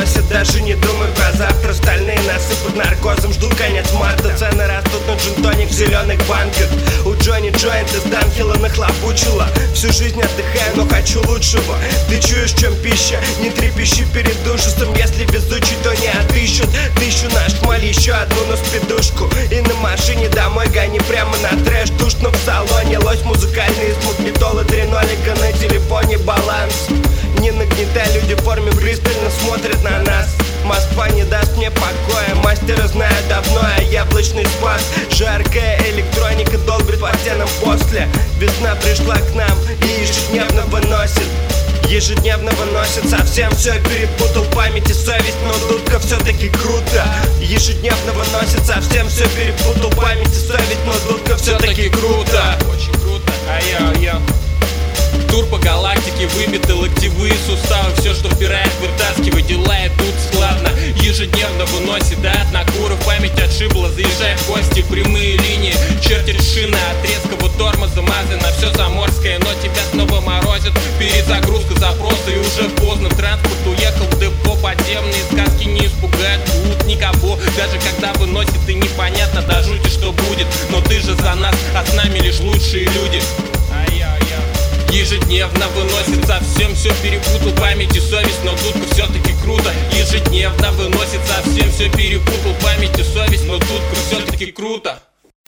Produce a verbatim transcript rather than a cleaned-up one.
выносит. Даже не думай про завтра, остальные насыпут наркозом. Ждут конец марта, цены растут на джин-тоник в зеленых банках. У Джонни джойнт из Данхила нахлобучила. Всю жизнь отдыхаю, но хочу лучшего. Ты чуешь, в чем пища? Не трепещи перед ужасом. Если везучий, то не отыщут. Тысячу наш хмаль, еще одну на спидушку. И на машине домой гони прямо на трэш. Душно в салоне, лось музыкальный звук. Метол и тринолика на телефоне баланс. Не нагнетай, люди в форме пристально смотрят на нас. Москва не даст мне покоя. Мастера знаю давно, а яблочный спас. Жаркая электроника долбит по стенам после. Весна пришла к нам и ежедневно выносит. Ежедневно выносит, совсем все перепутал, память и совесть, но дудка все-таки круто. Ежедневно выносит, совсем все перепутал, память и совесть, но дудка все-таки круто. Очень круто. Айо-йо. Тур по галактике, выбиты локтевые суставы. Все, что впирает, вытаскивай, дела идут складно. Ежедневно выносит, да, от накуров память отшибла. Заезжай в гости, прямые линии, чертит шины от резкого тормоза, мазы на все заморское. Но тебя снова морозит, перезагрузка запроса. И уже поздно, транспорт уехал в депо. Подземные сказки не испугают тут никого. Даже когда выносит, и непонятно до жути, что будет. Но ты же за нас, а с нами лишь лучшие люди. Ежедневно выносит, совсем все перепутал, память и совесть, но дудка все-таки круто. Ежедневно выносит, совсем все перепутал, память и совесть, но дудка все-таки круто.